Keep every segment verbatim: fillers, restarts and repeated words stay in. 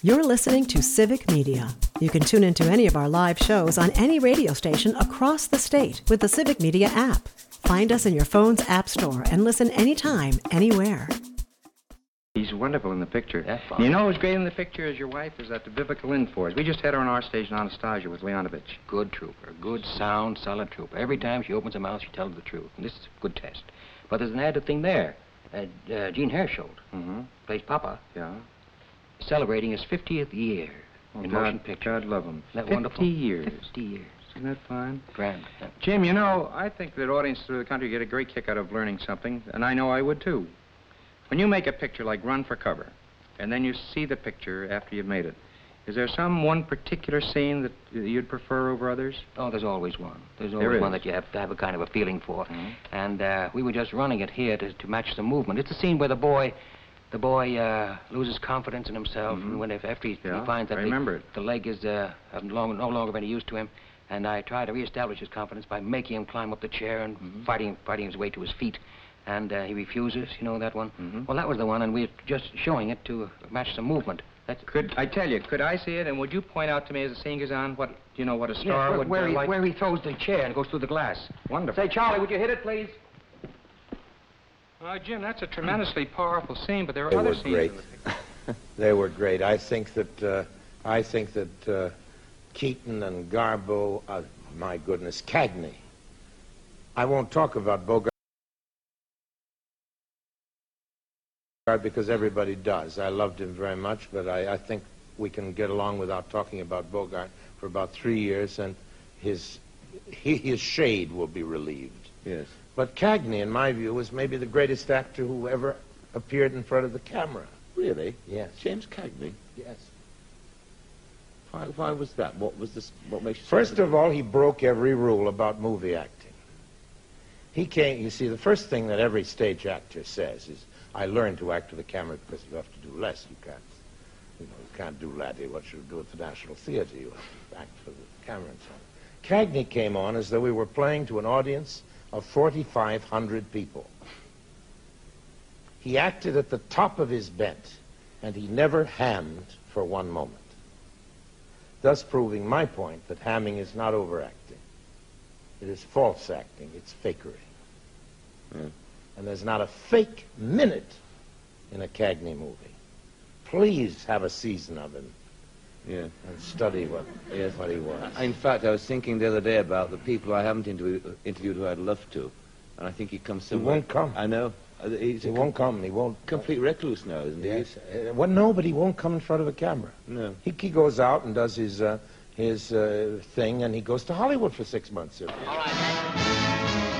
You're listening to Civic Media. You can tune into any of our live shows on any radio station across the state with the Civic Media app. Find us in your phone's app store and listen anytime, anywhere. He's wonderful in the picture. That's fine. You know who's great in the picture as your wife is at the Vivica Lynn Force. We just had her on our station, Anastasia, with Leonovich. Good trooper. Good, sound, solid trooper. Every time she opens her mouth, she tells the truth. And this is a good test. But there's an added thing there. Uh, uh, Gene Hersholt Mm-hmm. plays Papa, Yeah. celebrating his fiftieth year Oh, in God, motion pictures. God love him. Isn't that Fifty wonderful? years. Fifty years. Isn't that fine? Grand. Yeah. Jim, you know, I think that audiences through the country get a great kick out of learning something, and I know I would too. When you make a picture like Run for Cover, and then you see the picture after you've made it, is there some one particular scene that you'd prefer over others? Oh, there's always one. There's There always is. one that you have to have a kind of a feeling for. Mhm. And uh, we were just running it here to, to match the movement. It's a scene where the boy, the boy uh, loses confidence in himself, Mhm. and when if, after he, Yeah, he finds that I the, remember it. the leg is uh, of no longer, no longer of any use to him, and I try to reestablish his confidence by making him climb up the chair and Mhm. fighting, fighting his way to his feet. And uh, he refuses, you know that one? Mhm. Well, that was the one, and we're just showing it to match the movement. That's Could I tell you, could I see it, and would you point out to me as the scene goes on what, you know, what a star yeah, where, would where, uh, he, like? where he throws the chair and goes through the glass. Wonderful. Say, Charlie, would you hit it, please? Uh, Jim, that's a tremendously powerful scene, but there are They other were scenes great. in the picture. They were great. I think that uh, I think that uh, Keaton and Garbo, uh, my goodness, Cagney. I won't talk about Bogart because everybody does. I loved him very much, but I, I think we can get along without talking about Bogart for about three years, and his he, his shade will be relieved. Yes. But Cagney, in my view, was maybe the greatest actor who ever appeared in front of the camera. Really? Yes. James Cagney? Yes. Why, why was that? What was this? What makes you... First of all, he broke every rule about movie acting. He came, you see, the first thing that every stage actor says is, I learned to act with the camera because you have to do less. You can't, you know, you can't do laddie what you do at the National Theater. You have to act for the camera and so on. Cagney came on as though we were playing to an audience of forty-five hundred people. He acted at the top of his bent, and he never hammed for one moment, thus proving my point that hamming is not overacting. It is false acting. It's fakery. Yeah. And there's not a fake minute in a Cagney movie. Please have a season of him Yeah. and study what, Yes. what he was. In fact, I was thinking the other day about the people I haven't interview, interviewed who I'd love to. And I think he comes He somewhere. won't come. I know. Uh, He's He a won't come. He won't. complete recluse now, isn't he? Yes. Uh, well, no, but he won't come in front of a camera. No. He, he goes out and does his uh, his uh, thing, and he goes to Hollywood for six months. All right.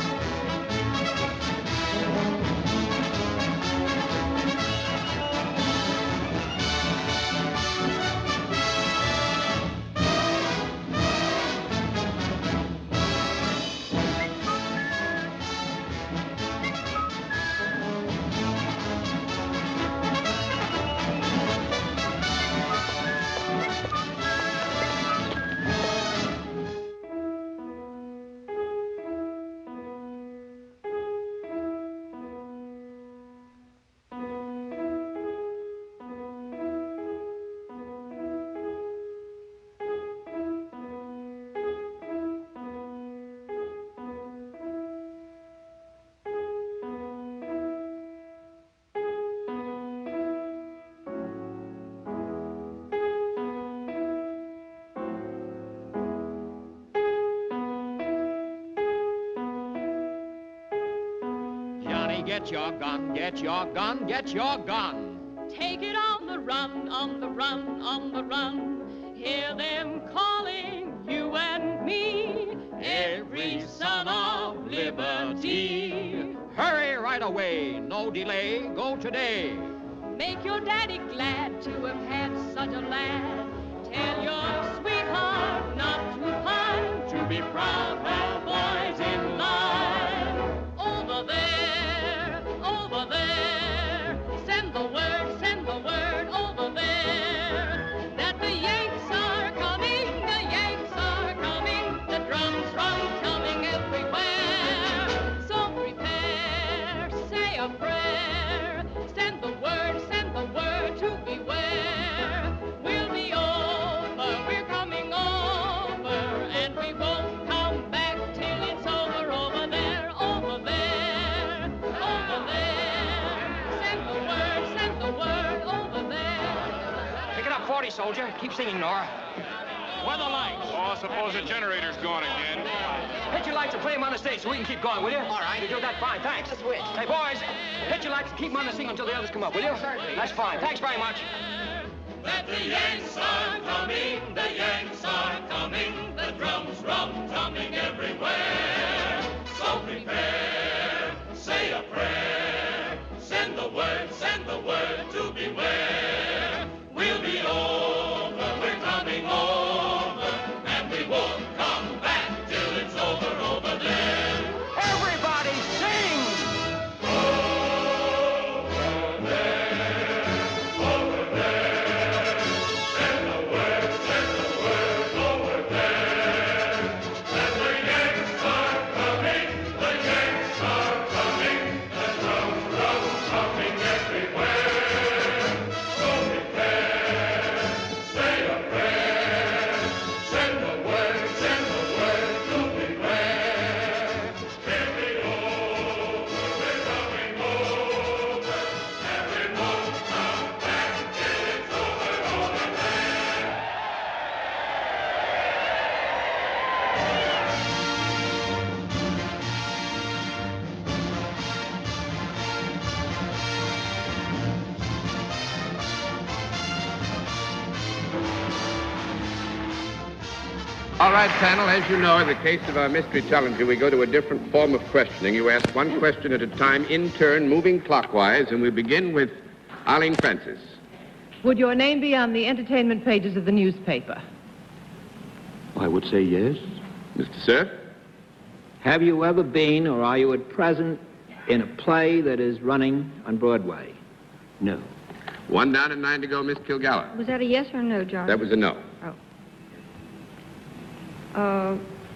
Johnny, get your gun, get your gun, get your gun. Take it on the run, on the run, on the run. Hear them calling you and me, every son of liberty. Hurry right away, no delay, go today. Make your daddy glad to have had such a lad. Tell your sweetheart not to pine, to be proud of boys in line. Over there, over there, send the word, send the word over there, that the Yanks are coming, the Yanks are coming, the drums from coming everywhere. So prepare, say a prayer, send the word, send the word to beware. forty, soldier. Keep singing, Nora. Where are the lights? Oh, suppose the generator's gone again. Hit your lights and play them on the stage so we can keep going, will you? All right. You do that fine, thanks. The switch. Hey, boys, hit your lights and keep them on the single until the others come up, will you? Certainly. That's fine. Thanks very much. That the Yanks are coming, the Yanks are coming, the drums rum-tumming everywhere. So prepare, say a prayer, send the word, send the word to beware. We'll be over, we're coming over, and we won't come back till it's over, over there. Everybody sing! Over there, over there, send the word, send the word over there. That the Yanks are coming, the Yanks are coming, the drums rum-tumming everywhere. So prepare, say a prayer, send the word, send the word to beware. We'll be over, we're coming over, and we won't come back till it's over, over there. All right, panel, as you know, in the case of our mystery challenger, we go to a different form of questioning. You ask one question at a time, in turn, moving clockwise, and we begin with Arlene Francis. Would your name be on the entertainment pages of the newspaper? I would say yes. Mister Sir? Have you ever been or are you at present in a play that is running on Broadway? No. One down and nine to go, Miss Kilgallen. Was that a yes or a no, John? That was a no. Oh. Uh,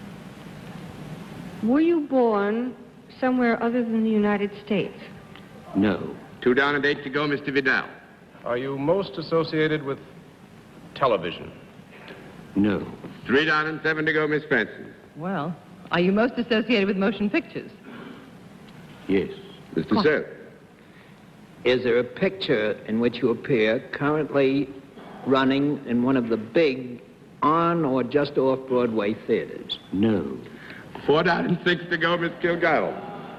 were you born somewhere other than the United States? No. Two down and eight to go, Mister Vidal. Are you most associated with television? No. Three down and seven to go, Miss Francis. Well, are you most associated with motion pictures? Yes. Mister Sir? Is there a picture in which you appear currently running in one of the big on or just off Broadway theaters? No. Four down and six to go, Miss Kilgallen.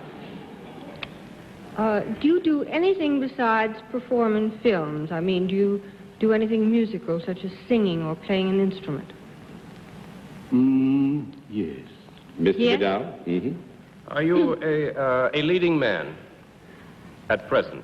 Uh, do you do anything besides perform in films? I mean, do you do anything musical, such as singing or playing an instrument? Mm, yes. Mister Yes? Vidal? Mm-hmm. Are you a, uh, a leading man at present?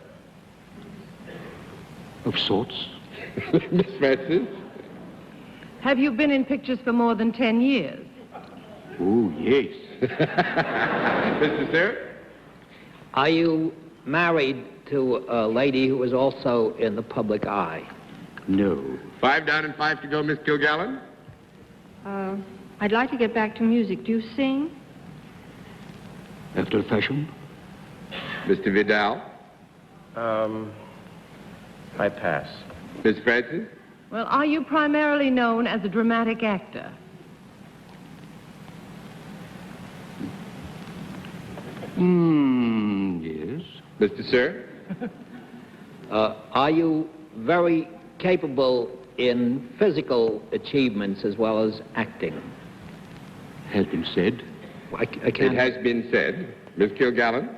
Of sorts. Miss Francis? Have you been in pictures for more than ten years? Oh, yes. Mister Sir? Are you married to a lady who is also in the public eye? No. Five down and five to go, Miss Kilgallen. Uh, I'd like to get back to music. Do you sing? After a fashion? Mister Vidal. Um, I pass. Miss Francis. Well, are you primarily known as a dramatic actor? Hmm, yes. Mister Sir. Uh, are you very capable in physical achievements as well as acting? Has been said. I, I can't... It has been said. Miss Kilgallen.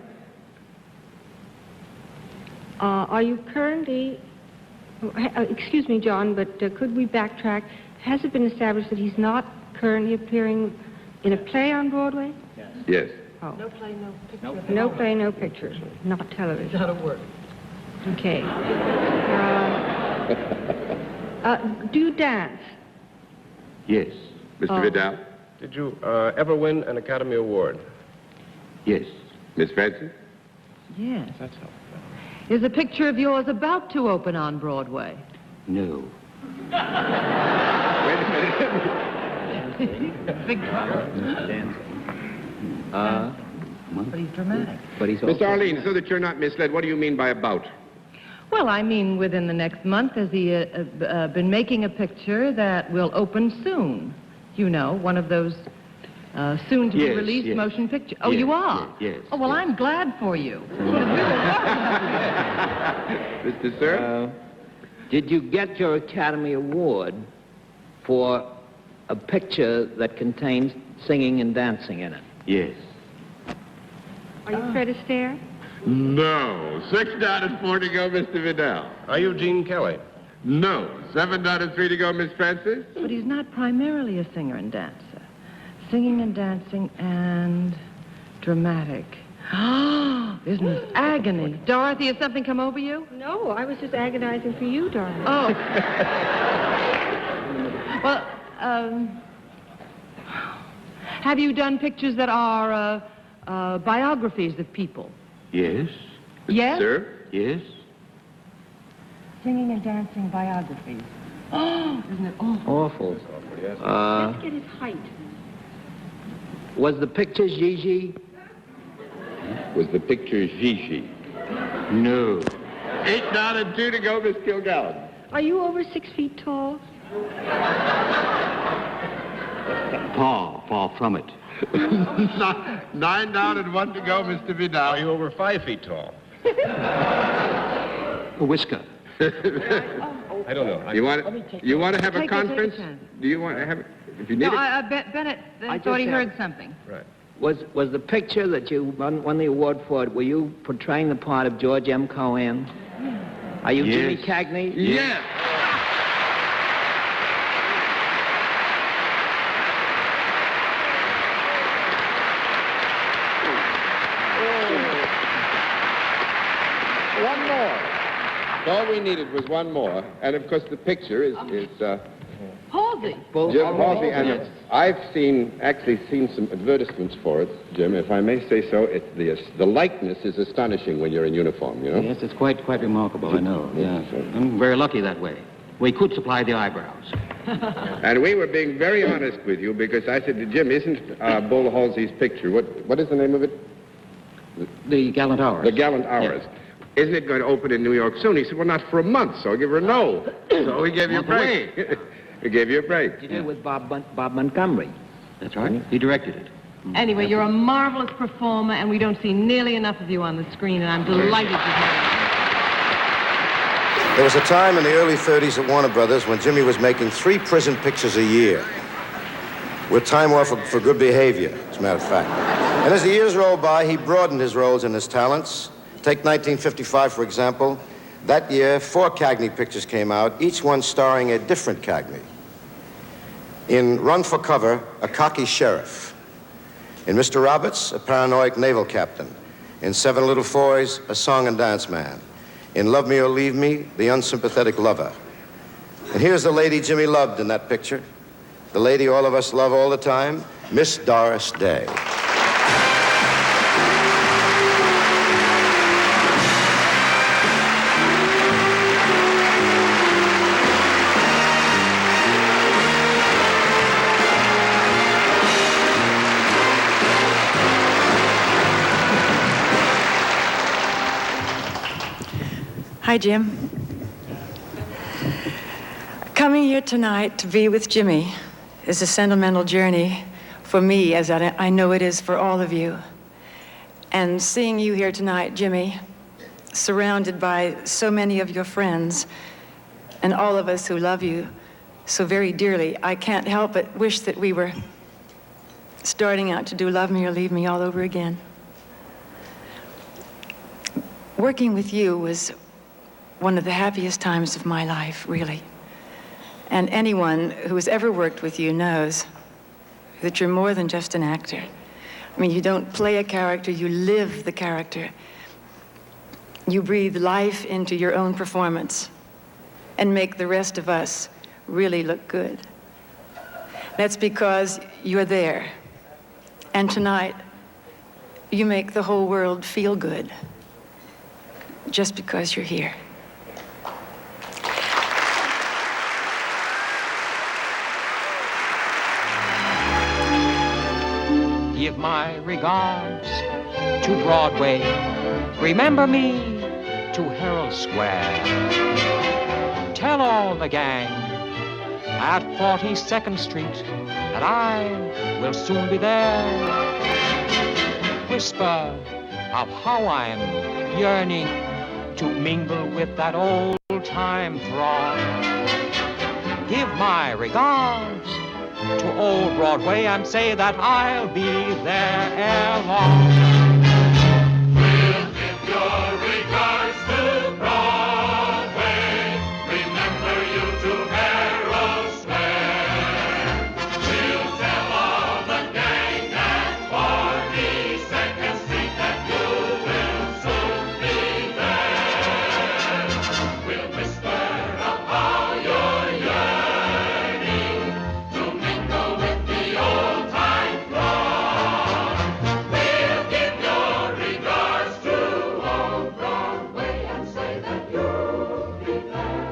Uh, are you currently... Uh, excuse me, John, but uh, could we backtrack? Has it been established that he's not currently appearing in a play on Broadway? Yes. Oh. No play, no picture. No play, no picture. Not television. Not a word. Okay. Uh, uh, do you dance? Yes. Mister Oh. Vidal. Did you uh, ever win an Academy Award? Yes. Miss Francis. Yes. That's helpful. Is a picture of yours about to open on Broadway? No. Wait a minute. Big problem. Dancing. Uh, But he's dramatic. but he's Miss also... Arlene, so that you're not misled, what do you mean by about? Well, I mean within the next month, has he uh, uh, uh, been making a picture that will open soon? You know, one of those uh, soon-to-be-released Yes, yes. motion pictures. Oh, Yes, you are? yes, yes, Oh, well, yes. I'm glad for you. Mister Sir? Uh, Did you get your Academy Award for a picture that contains singing and dancing in it? Yes. Are you Fred Astaire? No. Six down and four to go, Mister Vidal. Are you Gene Kelly? No. Seven down and three to go, Miss Francis. But he's not primarily a singer and dancer. Singing and dancing and dramatic. Isn't this agony? Dorothy, has something come over you? No, I was just agonizing for you, darling. Oh. Well, um, have you done pictures that are uh, uh, biographies of people? Yes. Yes? Sir? Yes. Singing and dancing biographies. Oh, isn't it awful? Awful. Uh, Let's get his height. was the picture Gigi? Was the picture Gigi? No. Eight down and two to go, Miss Kilgallen. Are you over six feet tall? Far, far from it. Nine, nine down and one to go, Mister Vidal. Are you over five feet tall? A whisker. I don't know. I- You want you want to have a Take it, take a conference? chance. Do you want to have it? If you need No, it. I, I bet Bennett uh, I thought he just have- heard something. Right. Was was the picture that you won, won the award for, were you portraying the part of George M. Cohan? Are you Jimmy Yes. Cagney? Yes. One more. All we needed was one more, and of course the picture is is uh, Halsey. Jim Halsey, and uh, I've seen actually seen some advertisements for it, Jim. If I may say so, it, the the likeness is astonishing when you're in uniform. You know. Yes, it's quite quite remarkable, I know. Yeah. I'm very lucky that way. We could supply the eyebrows. And we were being very honest with you because I said to Jim, isn't uh, Bull Halsey's picture, what what is the name of it? The Gallant Hours. The Gallant Hours. Isn't it going to open in New York soon? He said, well, not for a month, so I'll give her a no. So we gave you a break. We gave you a break. You did it with Bob, Bun- Bob Montgomery. That's right. He directed it. Anyway, you're a marvelous performer, and we don't see nearly enough of you on the screen, and I'm delighted to hear it. There was a time in the early thirties at Warner Brothers when Jimmy was making three prison pictures a year, with time off for, for good behavior, as a matter of fact. And as the years rolled by, he broadened his roles and his talents. Take nineteen fifty-five, for example. That year, four Cagney pictures came out, each one starring a different Cagney. In Run for Cover, a cocky sheriff. In Mister Roberts, a paranoid naval captain. In Seven Little Foys, a song and dance man. In Love Me or Leave Me, the unsympathetic lover. And here's the lady Jimmy loved in that picture. The lady all of us love all the time, Miss Doris Day. Hi, Jim. Coming here tonight to be with Jimmy is a sentimental journey for me, as I, I know it is for all of you. And seeing you here tonight, Jimmy, surrounded by so many of your friends and all of us who love you so very dearly, I can't help but wish that we were starting out to do Love Me or Leave Me all over again. Working with you was one of the happiest times of my life, really. And anyone who has ever worked with you knows that you're more than just an actor. I mean, you don't play a character, you live the character. You breathe life into your own performance and make the rest of us really look good. That's because you're there. And tonight, you make the whole world feel good just because you're here. Give my regards to Broadway. Remember me to Herald Square. Tell all the gang at forty-second Street that I will soon be there. Whisper of how I'm yearning to mingle with that old old-time throng. Give my regards to old Broadway and say that I'll be there ere long. We'll give your regards to Broadway. Remember you to Harold Square. We'll tell all the gang at forty-second Street that you will soon be there. We'll whisper of how you're yearning to mingle with the old-time throng. We'll give your regards to old Broadway and say that you'll be there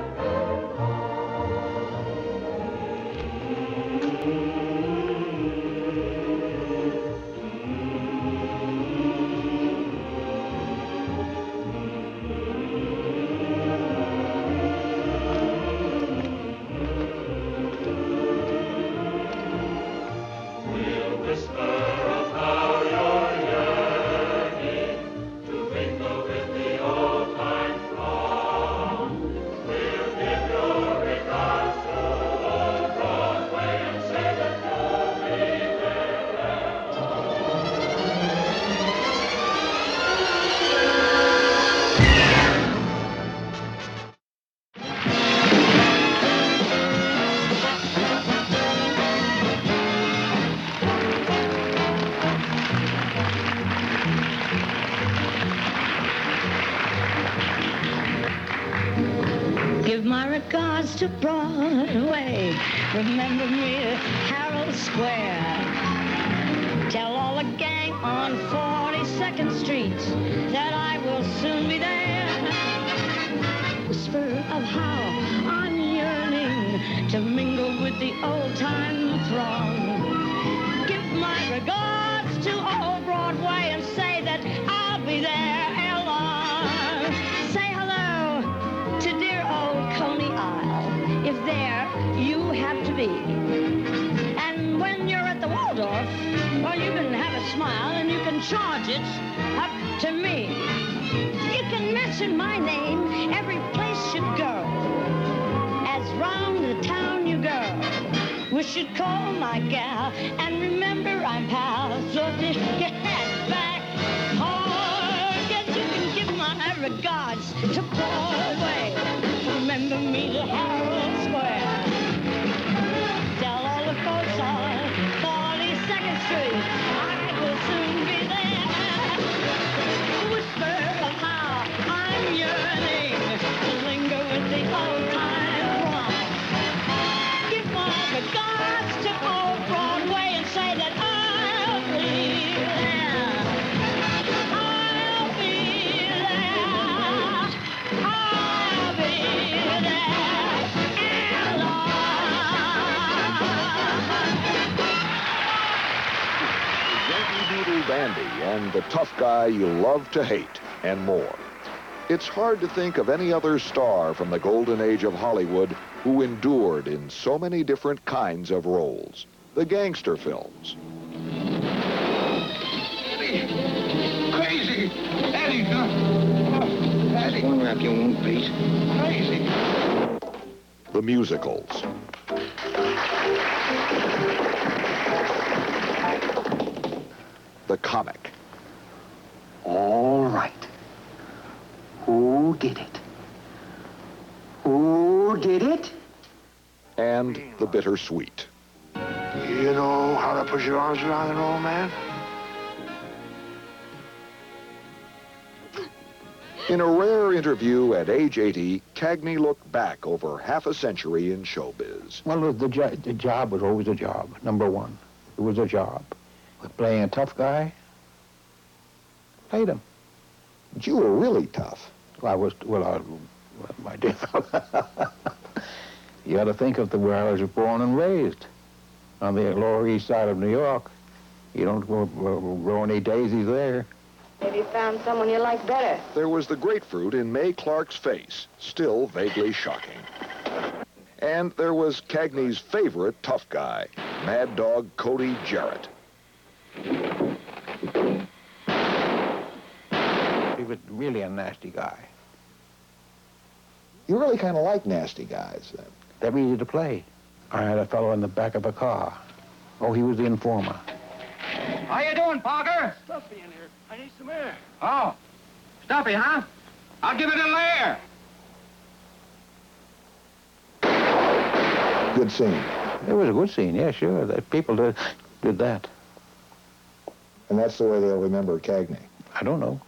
We'll whisper of how you're yearning to mingle with the old-time throng. We'll give your regards to old Broadway and say that you'll be Give my regards to Broadway. Remember me at Harold Square. Tell all the gang on forty-second Street that I will soon be there. Whisper of how I'm yearning to mingle with the old-time throng. Give my regards to old Broadway and say that I'll be there ere long. Say hello to dear old Coney Isle, if there you have to be. And when you're at the Waldorf, well, you can have a smile and you can charge it up to me. You can mention my name every place you go. As round the town you go, we should call my gal and remember I'm pals. So if you get back hard, yes, you can give my regards to Broadway. Remember me to Harold Square. Tell all the folks on forty-second Street I will soon be there. Whisper of how I'm yearning to linger with the old-time throng. Give my regards to old Broadway and say that I'll be there. I'll be there. I'll be Yankee Doodle Dandy and the tough guy you love to hate, and more. It's hard to think of any other star from the golden age of Hollywood who endured in so many different kinds of roles. The gangster films. Eddie! Crazy! Eddie, huh? Oh, Eddie. One wrap your wound, please. Crazy. The musicals. The comic. All right. Who did it? Who did it? And the bittersweet. You know how to put your arms around an old man? In a rare interview at age eighty, Cagney looked back over half a century in showbiz. Well, the, jo the job was always a job, number one. It was a job. But playing a tough guy, played him. But you were really tough. Well, I was, well, I, well my dear fellow. You got to think of the where I was born and raised, on the Lower East Side of New York. You don't grow, grow any daisies there. Maybe you found someone you like better. There was the grapefruit in Mae Clark's face, still vaguely shocking. And there was Cagney's favorite tough guy, Mad Dog Cody Jarrett. He was really a nasty guy. You really kind of like nasty guys, then. They're easy to play. I had a fellow in the back of a car. Oh, he was the informer. How you doing, Parker? Stuffy in here. I need some air. Oh, stuffy, huh? I'll give it a layer. Good scene. It was a good scene, yeah, sure. The people did, did that. And that's the way they'll remember Cagney. I don't know.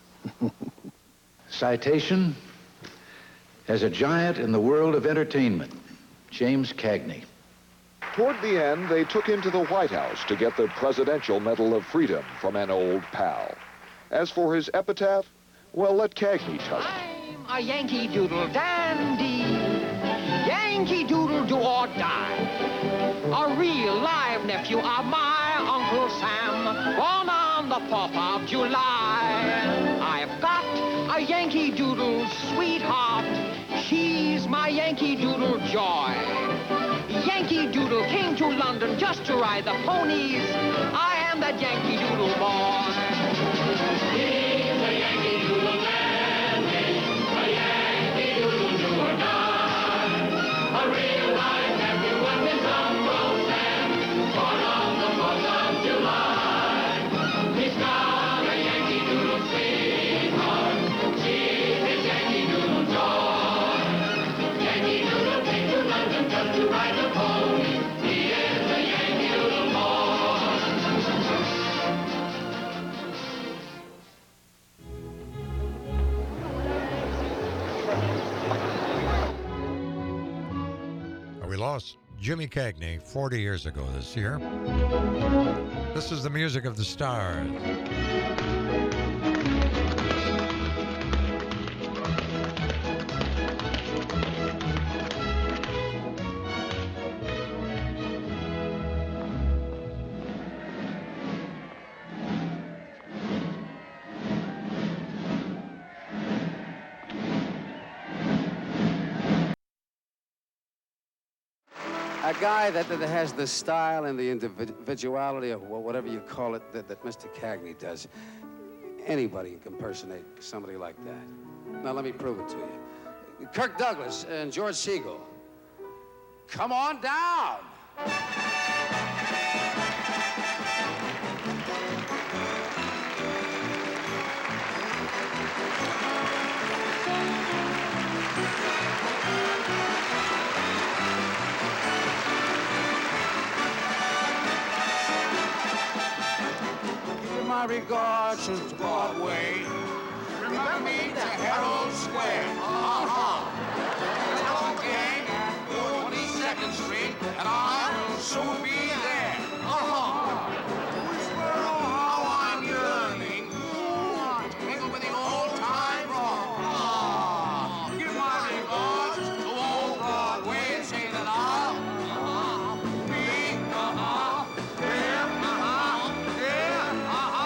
Citation as a giant in the world of entertainment, James Cagney. Toward the end, they took him to the White House to get the Presidential Medal of Freedom from an old pal. As for his epitaph, well, let Cagney tell it. I'm a Yankee Doodle dandy, Yankee Doodle do or die. A real live nephew of my Uncle Sam, born on the fourth of July. I've got a Yankee Doodle sweetheart, she's my Yankee Doodle joy. Yankee Doodle came to London just to ride the ponies. I am that Yankee Doodle boy. He's a Yankee Doodle dandy, a Yankee Doodle do or die. A real life nephew of his Uncle Sam, born on the fourth of July. He's got a Yankee Doodle sweetheart, she's his Yankee Doodle joy. Yankee Doodle came to London just to ride the pony. He is a Yankee Doodle boy. We lost Jimmy Cagney forty years ago this year. This is the music of the stars. A guy that, that has the style and the individuality, or whatever you call it, that, that Mister Cagney does. Anybody can impersonate somebody like that. Now, let me prove it to you. Kirk Douglas and George Segal. Come on down. My regards to Broadway. Remember me to Herald Square. Uh-huh. Hello, gang, forty-second Street, and I'll soon be there. Uh-huh. Whisper how I'm yearning to mingle with the old-time rock. Uh-huh. Give my regards to old Broadway and say that I'll uh-huh, be, uh-huh, there, uh-huh, there, uh-huh.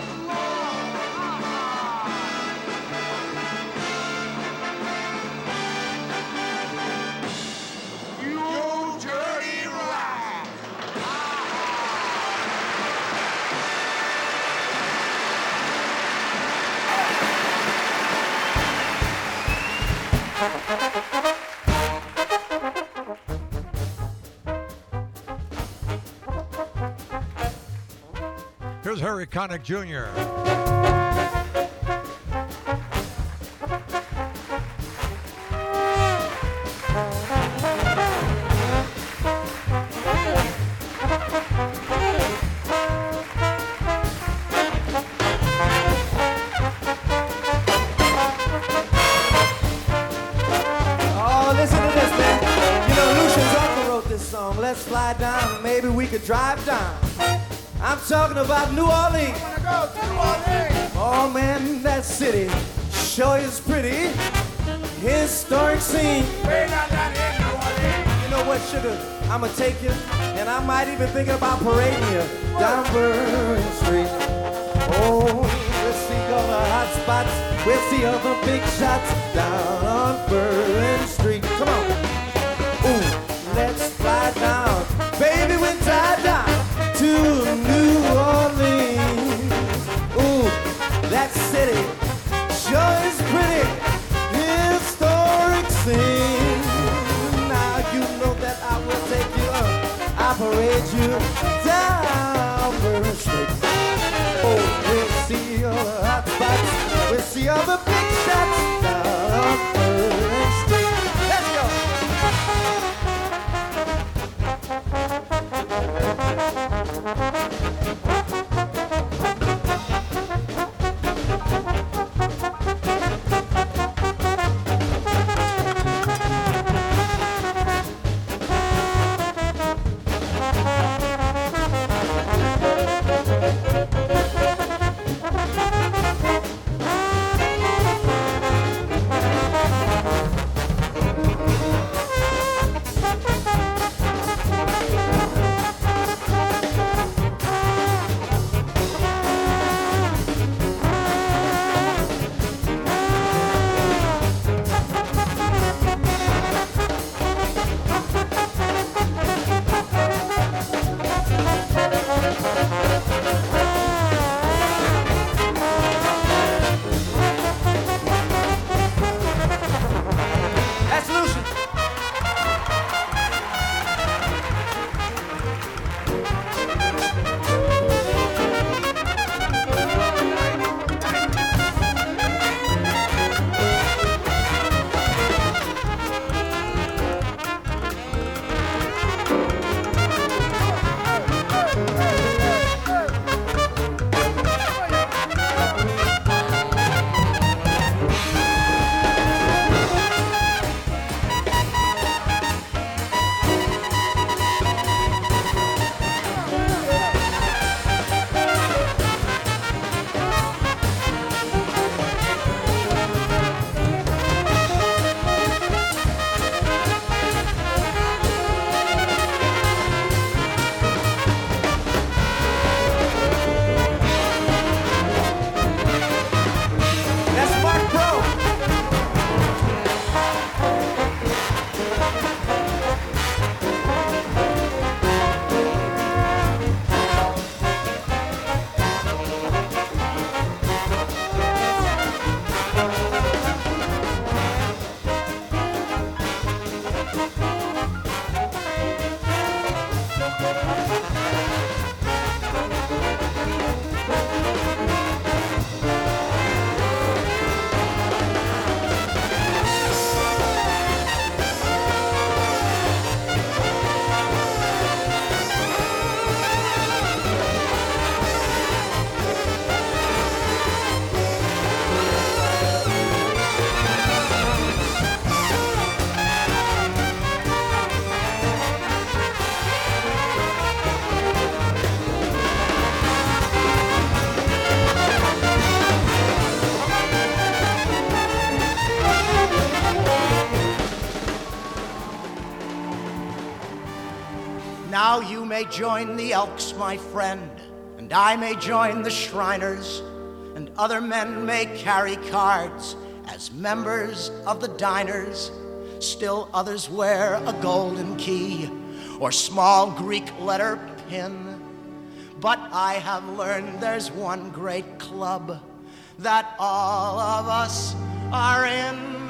Here's Harry Connick Junior Oh, listen to this, man. You know, Lucian's uncle wrote this song. Let's fly down, maybe we could drive down. I'm talking about New Orleans. I wanna go to New Orleans. Oh man, that city sure is pretty. Historic scene. Way down down here in New Orleans. You know what, sugar? I'ma take you, and I might even think about parading you down Bourbon Street. Oh, we'll see all the hot spots. We'll see all the big shots down on Bourbon Street. Come on. Ooh, let's fly down, baby, we'll fly down to New Orleans. Ooh, that city sure is pretty. Historic scene. lead you down Bourbon Street. Oh, we'll see all the hot spots, we'll see all the big shots down on Bourbon Street. Let's go. Now you may join the Elks, my friend, and I may join the Shriners, and other men may carry cards as members of the Diners. Still others wear a golden key or small Greek letter pin. But I have learned there's one great club that all of us are in.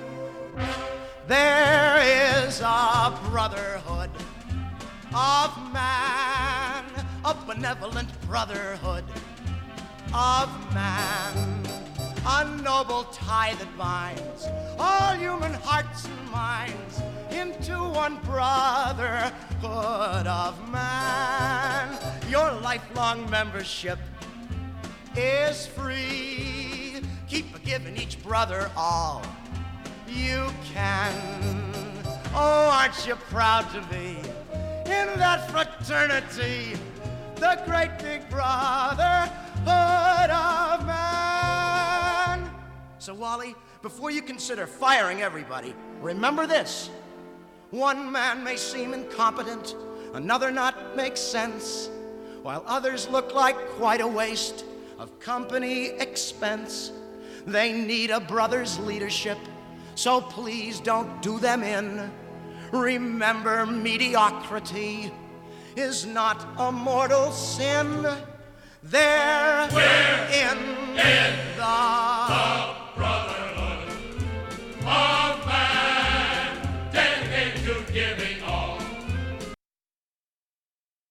There is a brotherhood of man, a benevolent brotherhood of man, a noble tie that binds all human hearts and minds into one brotherhood of man. Your lifelong membership is free. Keep giving each brother all you can. Oh, aren't you proud to be in that fraternity, the great big brotherhood of man? So, Wally, before you consider firing everybody, remember this. One man may seem incompetent, another not make sense, while others look like quite a waste of company expense. They need a brother's leadership, so please don't do them in. Remember, mediocrity is not a mortal sin. They're in, in the, the brotherhood of man, dedicated to giving all.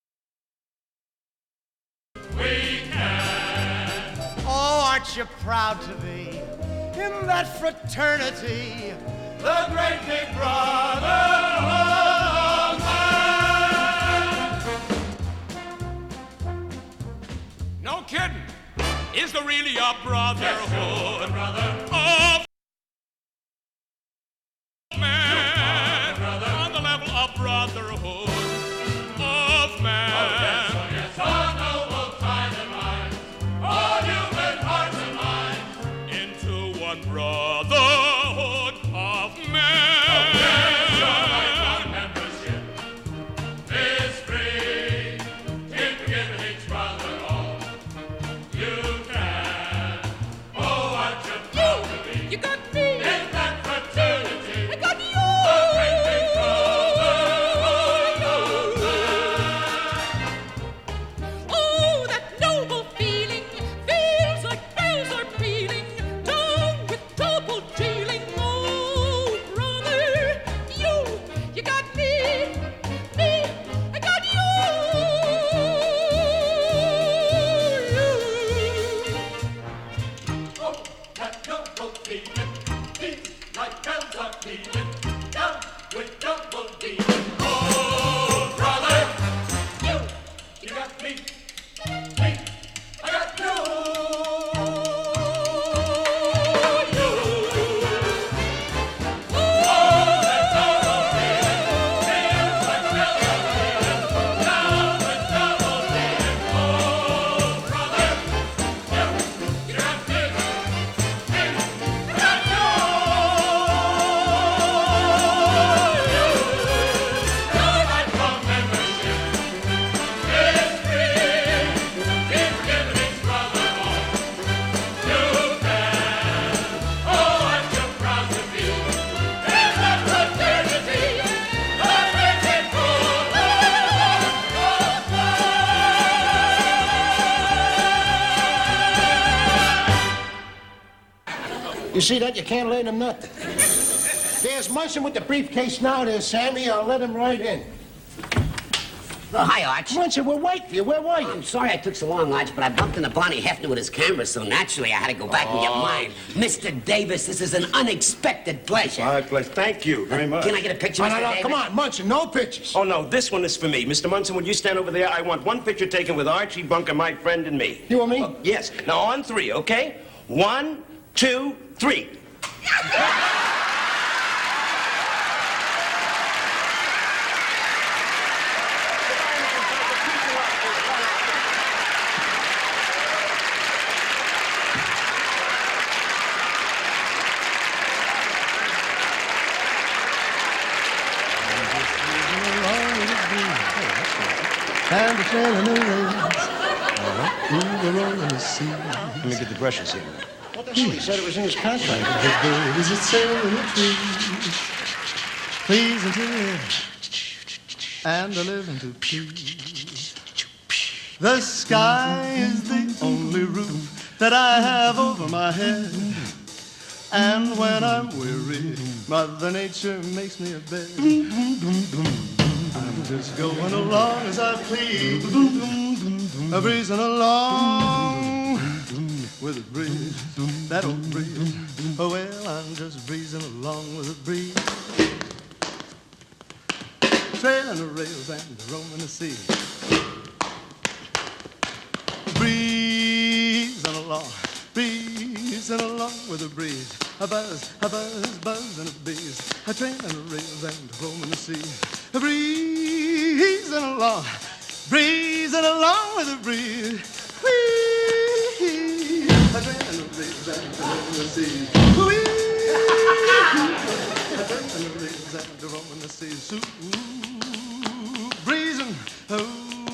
aren't you proud to be in that fraternity, the great big brotherhood of man? No kidding. Is there really a brotherhood of man on the level of brotherhood of man? Oh, yes, oh, yes. Our noble time and minds, all human hearts and minds, into one brotherhood of man. Oh, yes, our lifelong membership is free in forgiving each brother all you can. Oh, what you proud to be. You got me. In that fraternity. I got you. The great big brotherhood of man. Oh, that noble feeling feels like bells are pealing down with double dealing. Oh, brother, you, you got me, me, I got you. Oh, that noble feeling feels like bells are pealing down with double dealing. Oh, brother, you, you got me, me, I got you. You. Oh, that noble feeling feels like bells are pealing down with double dealing. Oh, brother, you, you got me, me, I got you. Your lifelong membership is free. Keep forgiving each brother all you can. Oh, aren't you proud to be in that fraternity, the great big brotherhood of You see that? You can't learn him nothing. There's Munson with the briefcase now there, Sammy. I'll let him right in. Oh, hi, Arch. Munson, we're waiting for you. Where were you? I'm sorry I took so long, Arch, but I bumped into Bonnie Hefner with his camera, so naturally I had to go back and get Oh. mine. Mister Davis, this is an unexpected pleasure. My pleasure. Thank you very much. Can I get a picture, No, Mister no, no, Davis? come on, Munson, no pictures. Oh, no, this one is for me. Mister Munson, would you stand over there? I want one picture taken with Archie Bunker, my friend, and me. You and me? Oh, yes. Now, on three, okay? One, two, three. And the sailing away. Through the rolling sea. Let me get the brushes here. What the hell? He said it was in his contract. The bird is a sailing in a tree. Pleasing to live and a living to please. The sky is the only roof that I have over my head. And when I'm weary, Mother Nature makes me a bed. I'm just going along as I please, a breezing along with a breeze, that old breeze. Oh well, I'm just breezing along with a breeze, trailing the rails and roaming the sea, breezing along, breezing along with a breeze. A buzz, a buzz, buzz and a breeze. A train and a rails and roaming the sea. A breezing along, breezing along with a breeze. Whee! A train and a rails and roaming the sea. Whee! A train and a rails and roaming the sea. So, breezing, oh,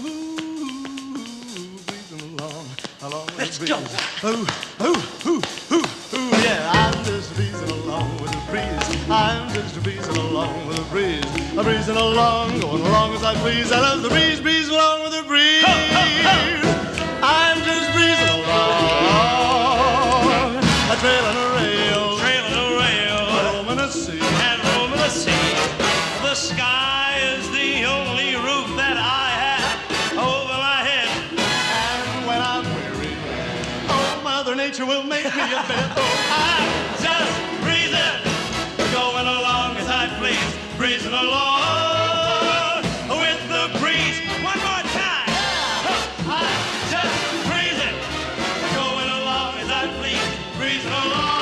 breezing along, along with Let's a breeze. go. Oh, oh, oh, oh, oh, yeah, I'm just breezing along with a breeze. I'm just breezing along with a breeze. I'm breezing along, going along as I please. I love the breeze, breeze along with a breeze. I'm just breezing along. A trail and a rail, Trail and a rail, roaming the sea. and roaming the sea. The sky is the only roof that I have over my head. And when I'm weary, oh, Mother Nature will you better go. I'm just breezing, going along as I please, breezing along with the breeze. One more time. I'm just breezing, going along as I please, breezing along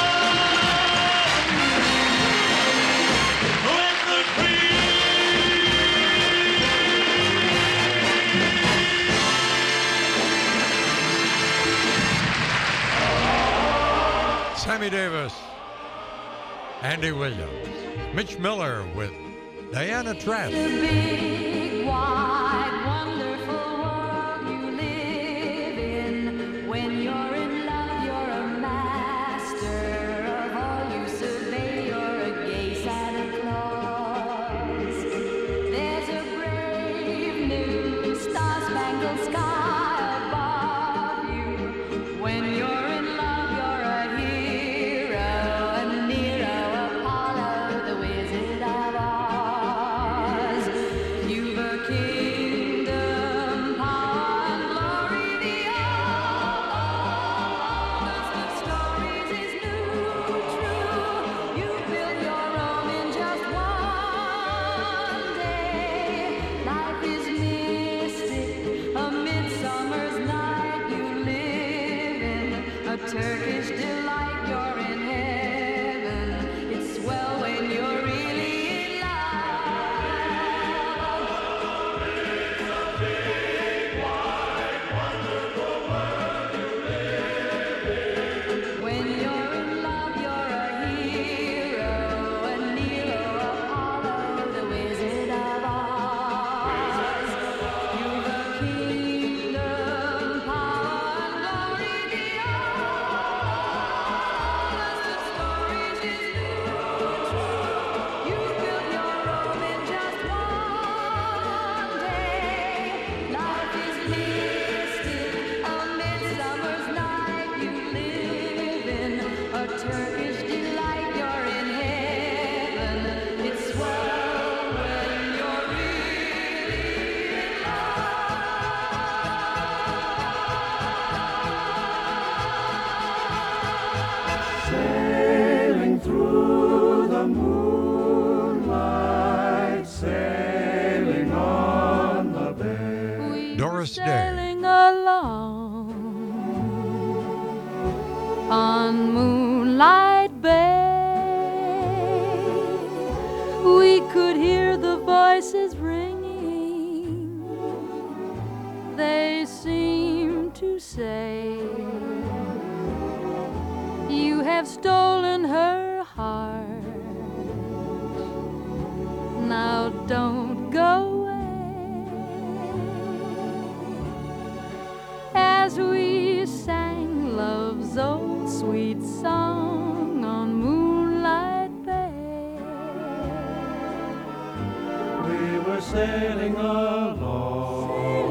with the breeze. Sammy Davis, Andy Williams, Mitch Miller with Diana Trask. Big, wide, wonderful world you live in. When you're in love, you're a master of all you survey. You're a gay Santa Claus. There's a brave new star-spangled sky above you. When you're in love, you're a hero, a Nero, Apollo, the Wizard of Oz. You've a kingdom, power, and glory. The oldest of stories is new, true. You built your own in just one day. Life is mystic, a midsummer's night you live in. A Turkish delight, you're in heaven. It's swell when you're really in love. When you're in love, you're a hero, a Nero, Apollo, the Wizard of Oz. You've a kingdom, power, and glory. The oldest of stories is new, true. You built your own in just one day. Life is mystic, a midsummer's night you live in. A Turkish delight, you're in heaven. It's swell when you're really in Sailing through the moonlight, sailing on the bay. Doris Day. sailing along on Moonlight Bay. We could hear the voices ringing. They seemed to say, you have stolen her heart. Now don't go away. As we sang love's old sweet song on Moonlight Bay, We were sailing along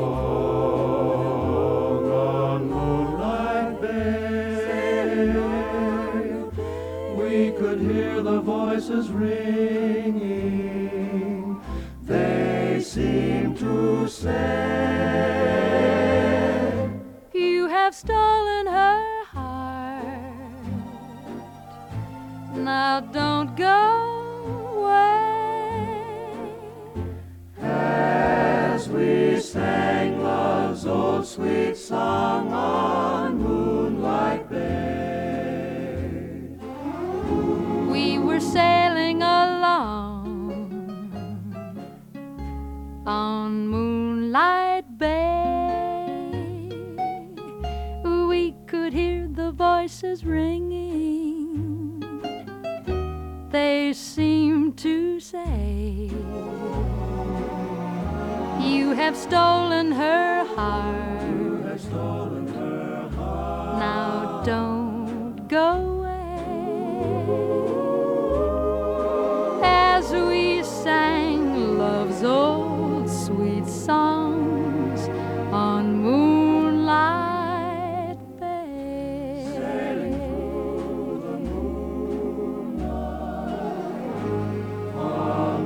on Moonlight Bay. We could hear the voices ringing. They seemed to say, you have stolen her heart. Now don't go away. as we sang love's old sweet song on Moonlight Bay. We were sailing along on Moonlight Bay. We could hear the voices ringing. They seemed to say, you have stolen her heart. You have stolen her heart. Now don't go as we sang love's old sweet songs on Moonlight Bay. Sailing through the moonlight on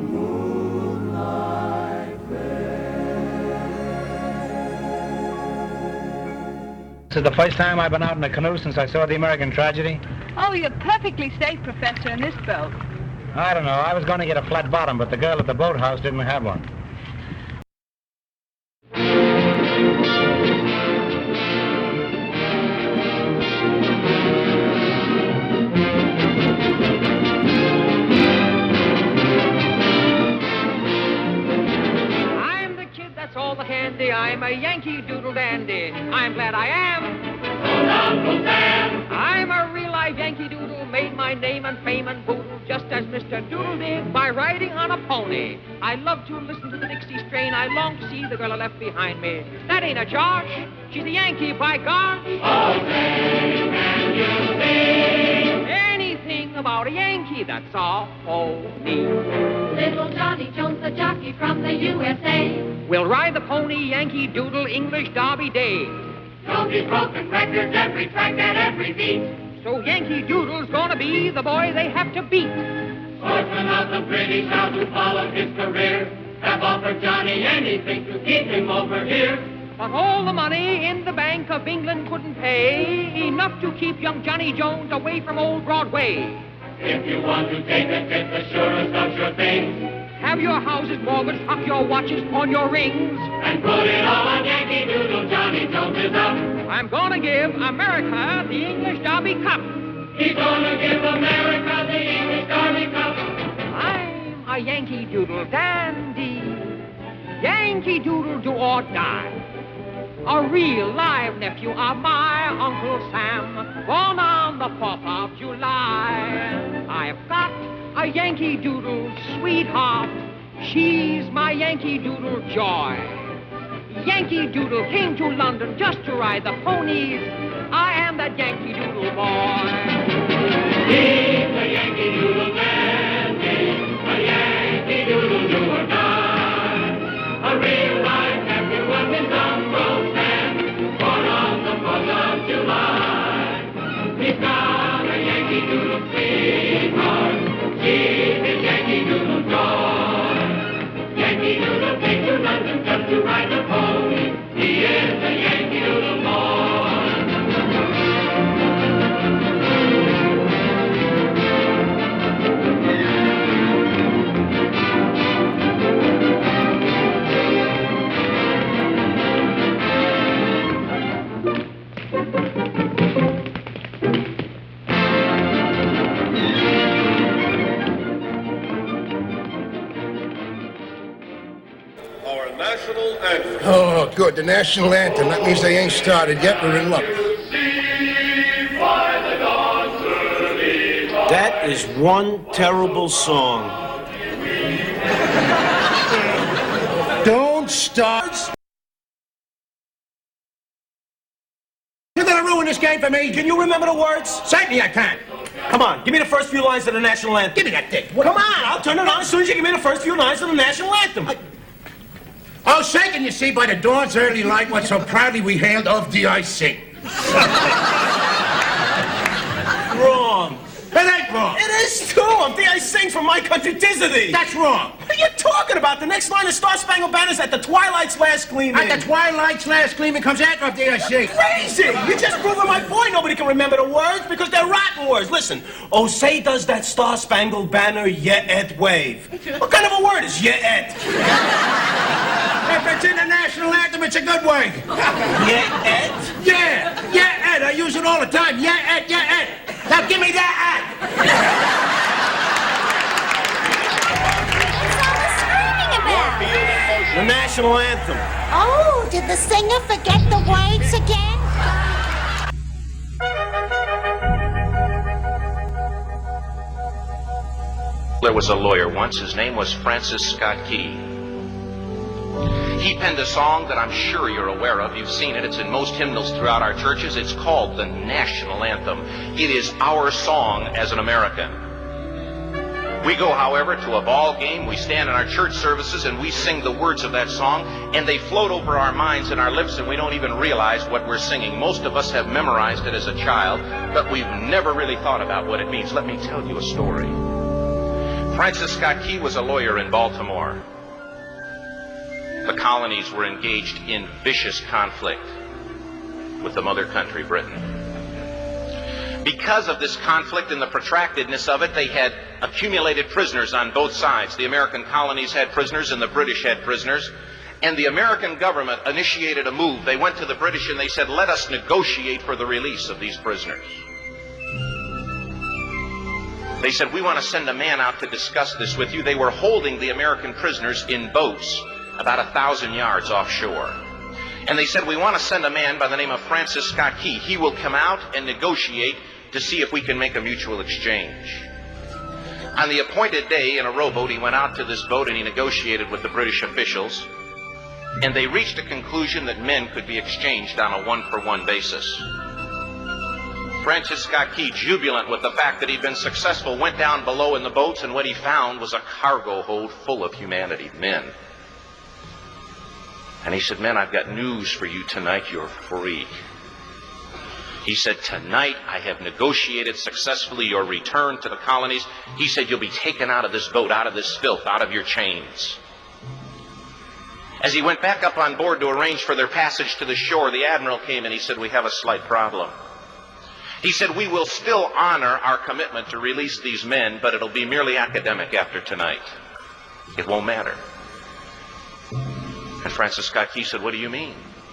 Moonlight Bay. This is the first time I've been out in a canoe since I saw the American tragedy. Oh, you're perfectly safe, Professor, in this boat. I don't know. I was going to get a flat bottom, but the girl at the boathouse didn't have one. I'm the kid that's all the handy. I'm a Yankee Doodle dandy. I'm glad I am. I'm a real live Yankee Doodle, made my name and fame and boodle, just as Mister Doodle did by riding on a pony. I love to listen to the Dixie strain. I long to see the girl I left behind me. That ain't a Josh. She's a Yankee, by gosh. Oh, say, can you sing anything about a Yankee? That's all. Oh, me. Little Johnny Jones, the jockey from the U S A. We'll ride the pony, Yankee Doodle, English Derby Day. Jonesy's broken records every track and every beat. So Yankee Doodle's gonna be the boy they have to beat. Sportsmen of the British Isles who followed his career have offered Johnny anything to keep him over here. But all the money in the Bank of England couldn't pay enough to keep young Johnny Jones away from old Broadway. If you want to take a trip, the surest of sure things, have your houses mortgaged, hock your watches, pawn your rings, and put it all on Yankee Doodle. Johnny Jones is up. I'm gonna give America the English Derby Cup. He's gonna give America the English Derby Cup. I'm a Yankee Doodle dandy. Yankee Doodle do or die. A real live nephew of my Uncle Sam, born on the fourth of July. I've got a Yankee Doodle sweetheart. She's my Yankee Doodle joy. Yankee Doodle came to London just to ride the ponies. I am that Yankee Doodle boy. He's a Yankee Doodle dandy, a Yankee Doodle do or die. A real life nephew of his Uncle Sam, born on the fourth of July. He's got a Yankee Doodle sweetheart. She's his Yankee Doodle joy. Yankee Doodle came to London just to ride the pony. He is a Yankee Doodle boy. National anthem. Oh, good. The national anthem. That means they ain't started yet. We're in luck. That is one terrible song. Don't start. You're gonna ruin this game for me. Can you remember the words? Certainly I can. Come on, give me the first few lines of the national anthem. Give me that thing. Come on, I'll turn it on as soon as you give me the first few lines of the national anthem. I... Oh, shaken, you see, by the dawn's early light, what so proudly we hailed of D I C. Wrong. It ain't wrong. It is too. I'm D I sing from my country, Disney. That's wrong. What are you talking about? The next line of Star Spangled Banner's at the twilight's last gleaming. At the twilight's last gleaming comes after of D I C. Crazy! You're just proving my point. Nobody can remember the words because they're rotten words. Listen. Oh, say does that Star Spangled Banner yet wave? What kind of a word is yet? If it's in the national anthem, it's a good word. Yet? Yeah, yeah, Ed. I use it all the time. Yeah, Ed, yeah, Ed. Now give me that Ed. The national anthem. Oh, did the singer forget the words again? There was a lawyer once. His name was Francis Scott Key. He penned a song that I'm sure you're aware of. You've seen it. It's in most hymnals throughout our churches. It's called the National Anthem. It is our song as an American. We go, however, to a ball game. We stand in our church services and we sing the words of that song, and they float over our minds and our lips, and we don't even realize what we're singing. Most of us have memorized it as a child, but we've never really thought about what it means. Let me tell you a story. Francis Scott Key was a lawyer in Baltimore. The colonies were engaged in vicious conflict. with the mother country, Britain. Because of this conflict and the protractedness of it, they had accumulated prisoners on both sides. The American colonies had prisoners and the British had prisoners. And the American government initiated a move. They went to the British and they said, let us negotiate for the release of these prisoners. They said, we want to send a man out to discuss this with you. They were holding the American prisoners in boats about a thousand yards offshore. And they said, we want to send a man by the name of Francis Scott Key. He will come out and negotiate to see if we can make a mutual exchange. On the appointed day, in a rowboat, he went out to this boat and he negotiated with the British officials. And they reached a conclusion that men could be exchanged on a one-for-one basis. Francis Scott Key, jubilant with the fact that he'd been successful, went down below in the boats, and what he found was a cargo hold full of humanity, men. And he said, men, I've got news for you tonight. You're free. He said, tonight I have negotiated successfully your return to the colonies. He said, you'll be taken out of this boat, out of this filth, out of your chains. As he went back up on board to arrange for their passage to the shore, the admiral came and he said, we have a slight problem. He said, we will still honor our commitment to release these men, but it'll be merely academic after tonight. It won't matter. And Francis Scott Key said, what do you mean?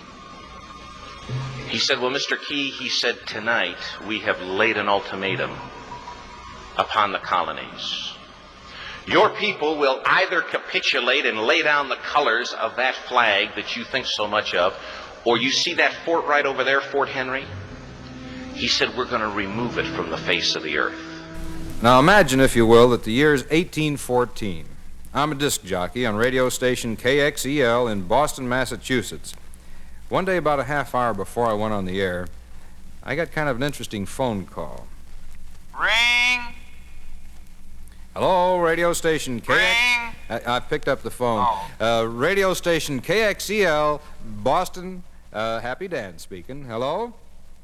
He said, well, Mister Key, he said, tonight we have laid an ultimatum upon the colonies. Your people will either capitulate and lay down the colors of that flag that you think so much of, or you see that fort right over there, Fort Henry? He said, we're going to remove it from the face of the earth. Now imagine, if you will, that the year is eighteen fourteen. I'm a disc jockey on radio station K X E L in Boston, Massachusetts. One day, about a half hour before I went on the air, I got kind of an interesting phone call. Ring. Hello, radio station K X... Ring. I, I picked up the phone. Oh. Uh, radio station K X E L, Boston. Uh, Happy Dan speaking. Hello?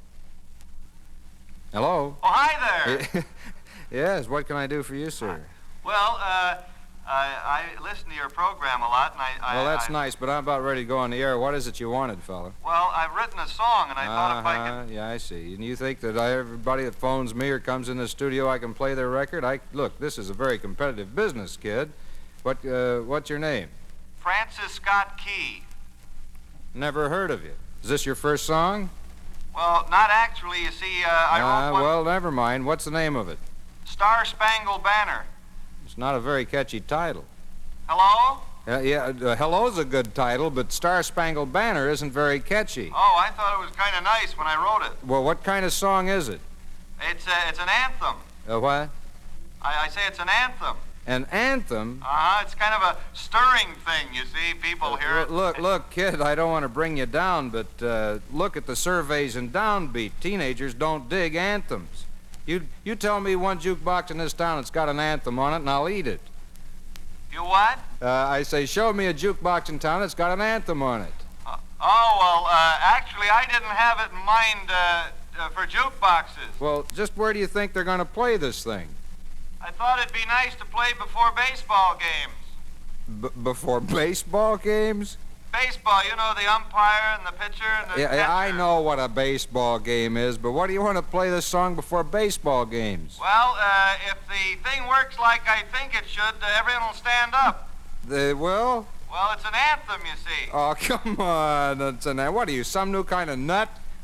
Hello? Oh, hi there. Yes, what can I do for you, sir? Well, uh, I, I listen to your program a lot, and I... I well, that's I, nice, but I'm about ready to go on the air. What is it you wanted, fella? Well, I've written a song, and I uh-huh. thought if I could... Yeah, I see. And you think that I, everybody that phones me or comes in the studio, I can play their record? I Look, this is a very competitive business, kid. What, uh, what's your name? Francis Scott Key. Never heard of you. Is this your first song? Well, not actually. You see, uh, I uh, wrote one... Well, never mind. What's the name of it? Star Spangled Banner. It's not a very catchy title. Hello? Uh, yeah, uh, Hello's a good title, but Star Spangled Banner isn't very catchy. Oh, I thought it was kind of nice when I wrote it. Well, what kind of song is it? It's uh, it's an anthem. Uh, what? I, I say it's an anthem. An anthem? Uh-huh. It's kind of a stirring thing, you see. People uh, hear it. Look, look, kid, I don't want to bring you down, but uh, look at the surveys in Downbeat. Teenagers don't dig anthems. You, you tell me one jukebox in this town that's got an anthem on it, and I'll eat it. You what? Uh, I say, show me a jukebox in town that's got an anthem on it. Uh, oh, well, uh, actually, I didn't have it in mind uh, uh, for jukeboxes. Well, just where do you think they're going to play this thing? I thought it'd be nice to play before baseball games. B- before baseball games? Baseball, you know, the umpire and the pitcher and the Yeah, catcher. I know what a baseball game is, but what do you want to play this song before baseball games? Well, uh, if the thing works like I think it should, uh, everyone will stand up. The, well? Well, it's an anthem, you see. Oh, come on. It's an, what are you, some new kind of nut?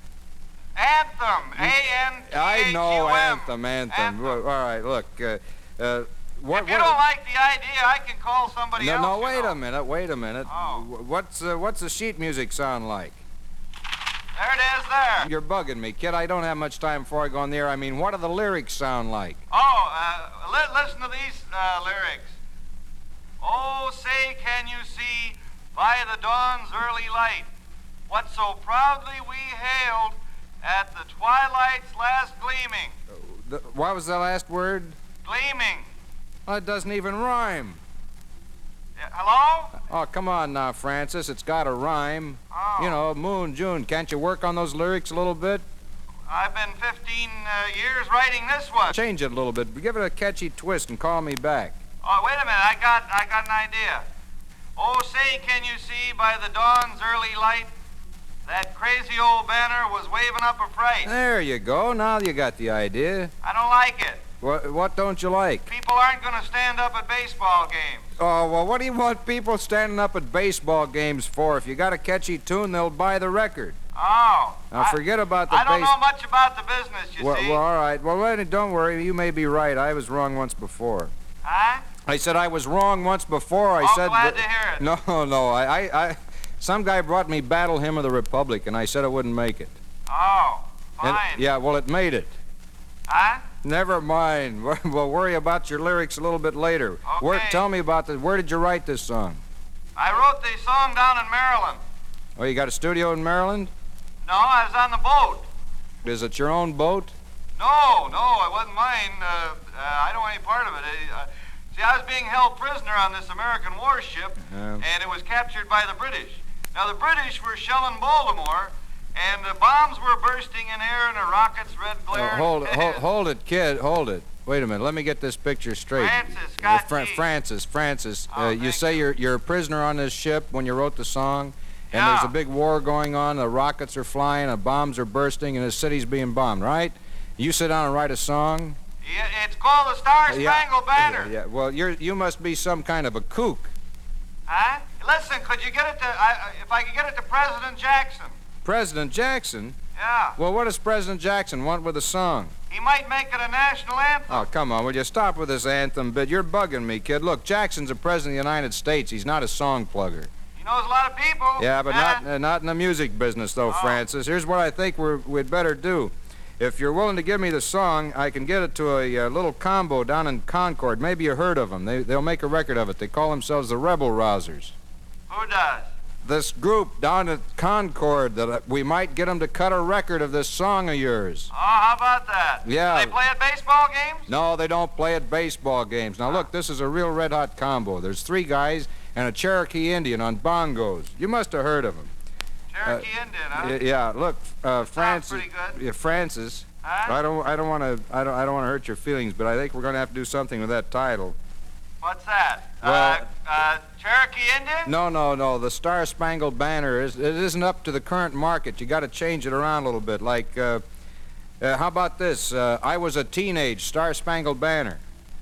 Anthem. A N T H U M. I know anthem, anthem. Anthem. Well, all right, look. Uh, uh, what, if you what, don't like the idea, I can call somebody no, else. No, you wait know. a minute, wait a minute. Oh. What's, uh, what's the sheet music sound like? There it is there. You're bugging me, kid. I don't have much time before I go on the air. I mean, what do the lyrics sound like? Oh, uh, li- listen to these uh, lyrics. Oh, say, can you see by the dawn's early light what so proudly we hailed at the twilight's last gleaming? The, what was the last word? Gleaming. Well, it doesn't even rhyme. Yeah, hello? Oh, come on now, Francis. It's got a rhyme. Oh. You know, Moon, June. Can't you work on those lyrics a little bit? I've been fifteen uh, years writing this one. Change it a little bit. Give it a catchy twist and call me back. Oh, wait a minute. I got, I got an idea. Oh, say, can you see by the dawn's early light That crazy old banner was waving up a fright. There you go. Now you got the idea. I don't like it. What, what don't you like? People aren't going to stand up at baseball games. Oh, well, what do you want people standing up at baseball games for? If you got a catchy tune, they'll buy the record. Oh. Now, I, forget about the I don't base- know much about the business, you well, see. well, all right. Well, Lenny, don't worry. You may be right. I was wrong once before. Huh? I said I was wrong once before. I Oh, said... glad to hear it. No, no. I, I, I... Some guy brought me Battle Hymn of the Republic, and I said it wouldn't make it. Oh, fine. And, yeah, well, it made it. Huh? Never mind. We'll worry about your lyrics a little bit later. Okay. Where, tell me about this. Where did you write this song? I wrote the song down in Maryland. Oh, you got a studio in Maryland? No, I was on the boat. Is it your own boat? No, no, it wasn't mine. Uh, uh, I don't want any part of it. Uh, see, I was being held prisoner on this American warship, Yeah. and it was captured by the British. Now, the British were shelling Baltimore, and the bombs were bursting in air, and the rockets red Oh, glare. hold, hold, hold it, kid. Hold it. Wait a minute. Let me get this picture straight. Francis Uh, Scott Fra- Key. Francis, Francis. Oh, uh, you say you're you're a prisoner on this ship when you wrote the song, and Yeah. there's a big war going on. The rockets are flying, the bombs are bursting, and the city's being bombed. Right? You sit down and write a song. Yeah, it's called the Star Uh, yeah. Spangled Banner. Yeah, yeah. Well, you're you must be some kind of a kook. Huh? Listen, could you get it to, I, if I could get it to President Jackson? President Jackson. Yeah. Well, what does President Jackson want with a song? He might make it a national anthem. Oh, come on. Will you stop with this anthem bit? You're bugging me, kid. Look, Jackson's the president of the United States. He's not a song plugger. He knows a lot of people. Yeah, but Huh? not uh, not in the music business, though, Oh. Francis. Here's what I think we're, we'd better do. If you're willing to give me the song, I can get it to a, uh little combo down in Concord. Maybe you heard of them. They, they'll make a record of it. They call themselves the Rebel Rousers. Who does? This group down at Concord, that uh, we might get them to cut a record of this song of yours. Oh, how about that? Yeah. Do they play at baseball games? No, they don't play at baseball games. Now, look, this is a real red-hot combo. There's three guys and a Cherokee Indian on bongos. You must have heard of them. Cherokee Indian, huh? Y- Yeah, look, uh, Francis. pretty good. Yeah, Francis. Huh? I don't. I don't want to. I don't. I don't want to hurt your feelings, but I think we're going to have to do something with that title. What's that? Well- uh, uh, Cherokee Indian? No, no, no. The Star Spangled Banner is. It isn't up to the current market. You got to change it around a little bit. Like, uh, uh, how about this? Uh, I was a teenage Star Spangled Banner.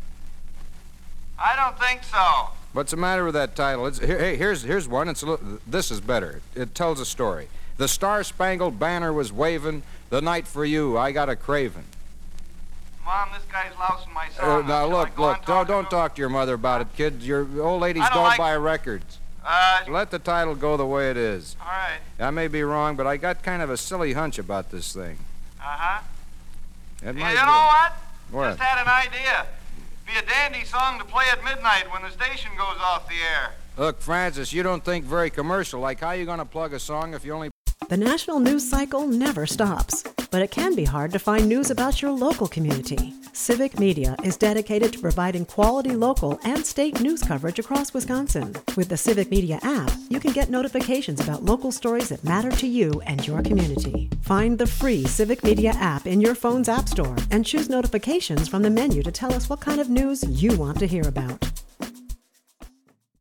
I don't think so. What's the matter with that title? It's, here, hey, here's here's one. It's a little, this is better. It tells a story. The Star Spangled Banner was waving. The night for you, I got a craving. Mom, this guy's lousing my Uh, song. now Shall I look, go on look. Don't don't talk to your mother about it, kid. Your old ladies I don't don't like- buy records. Uh, Let the title go the way it is. all right. I may be wrong, but I got kind of a silly hunch about this thing. Uh-huh. It You might know be- what? What? Just had an idea. Be a dandy song to play at midnight when the station goes off the air. Look, Francis, you don't think very commercial. Like, how you going to plug a song if you only... The national news cycle never stops, but it can be hard to find news about your local community. Civic Media is dedicated to providing quality local and state news coverage across Wisconsin. With the Civic Media app, you can get notifications about local stories that matter to you and your community. Find the free Civic Media app in your phone's app store and choose notifications from the menu to tell us what kind of news you want to hear about.